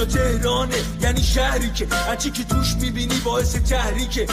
اینجا تهرانه، یعنی شهری که هرچی که توش میبینی باعث تحریک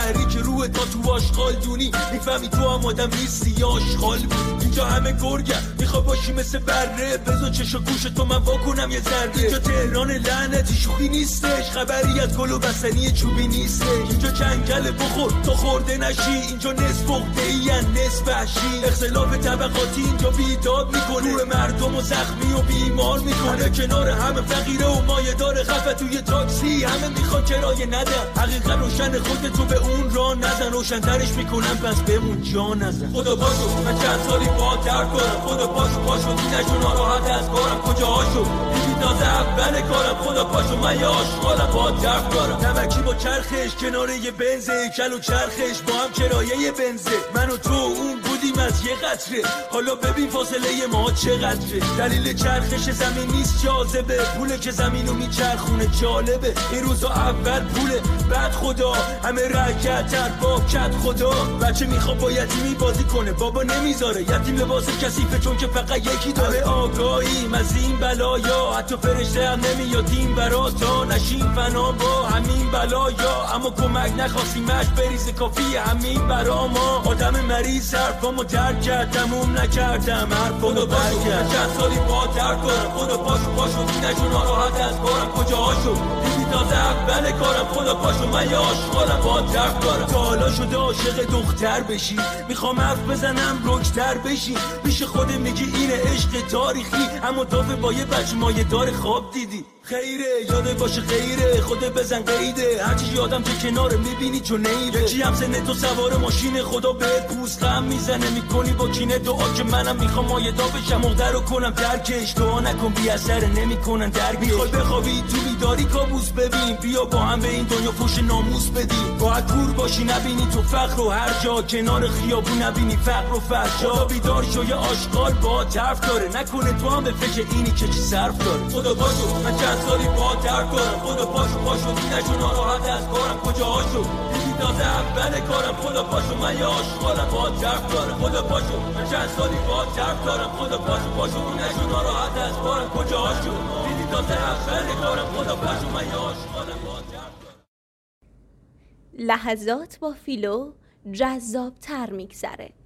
روح تا تو آشغال دونی، میفهمی تو هم آدم نیستی یا آشغال بود. اینجا همه گرگم، میخوای باشی مثل بره، بذار چشا گوش تو من واکنم یه ذره. اینجا تهران لعنتی شوخی نیستش، خبری از گل و بستنی چوبی نیستش. اینجا جنگل بخور تا خورده نشی، اینجا نصف عقده‌ای نصف وحشی. اختلاف طبقاتی اینجا بیداد میکنه، روح مردم و زخمی و بیمار میکنه. کنار همه فقیره و مایه داره خفه توی تاکسی، همه میخوان کرایه ندن. حقیقت روشن خودتو به اون راه نزن، روشن‌ترش میکنم پس بمون جا نزن. خدا باشو من چند سالی با درد کنم، خدا پاشو دیدشو ناراحت از کارم کجاهاشو دیدی تازه اول کارم. خدا پاشو من یه آشغالم با درد دارم، نمکی با چرخش کنار یه بنزه، کل و چرخش با هم کرایه بنزه. من و تو اون بودیم از یه قطره، حالا ببین فاصله ما چقدره. دلیل چرخش زمین نیست جاذبه، پوله که زمینو میچرخونه جالبه. این روزا اول پوله بعد خدا، همه رکعتر با کت خدا. بچه میخواد با یتیمی بازی کنه، بابا نمیذاره. یتیم لباس کثیفه چون که فقط یکی داره. آگاهیم از این بلایا، حتی فرشته هم نمیاد این برا تا نشیم فنا با همین بلایا. اما کمک نخواستیمش بریزه کافیه همین برا ما. آدم مریض حرفامو درک کرد، تموم نکردم حرفامو برگرد. چند سالی با درد دارم، خدا پاشو دیدشو ناراحت از کارم کجاهاشو دیدی تازه اول کارم. خدا پاشو من یه آشغالم با درد دارم. تا حالا شده عاشق دختر بشی، میخوام حرف بزنم رکتر بشی. پیش خودت میگی اینه عشق تاریخی، اما دافه با یه بچه مایه دار خواب دیدی. خیره یاده باشه خیره، خودت بزن قیده. هرچی یادم که کناره میبینی چون نیره. یکی هم سن تو سوار ماشین، خدا بهت پوست غم میزنه. میکنی با کینه دعا که منم میخوام مایدا بشم، مقدر رو کنم درکش. دعا نکن بی اثر نمیکنن درک. میخوای بخوابی تو بیداری کابوس ببین، بیا با هم به این دنیا فوش ناموس بدیم. باید کور باشی نبینی تو فقر رو هر جا، کنار خیابون نبینی فقر و فحشا. خدا بیدار شو یه آشغال با طرف داره، نکنه تو هم به فکر اینی که چی صرف داره. خدا باشو من چند سالی با درد دارم، خدا پاشو دیدشو ناراحت از کارم کجاهاشو دیدی تازه اول کارم. خدا پاشو من یه آشغالم با درد دارم. خدا پاشو من چند سالی با درد دارم، خدا پاشو دیدشو ناراحت از کارم کجاهاشو دیدی تازه اول کارم. خدا پاشو من یه آشغالم با درد دارم. لحظات با فیلو جذاب‌تر میگذره.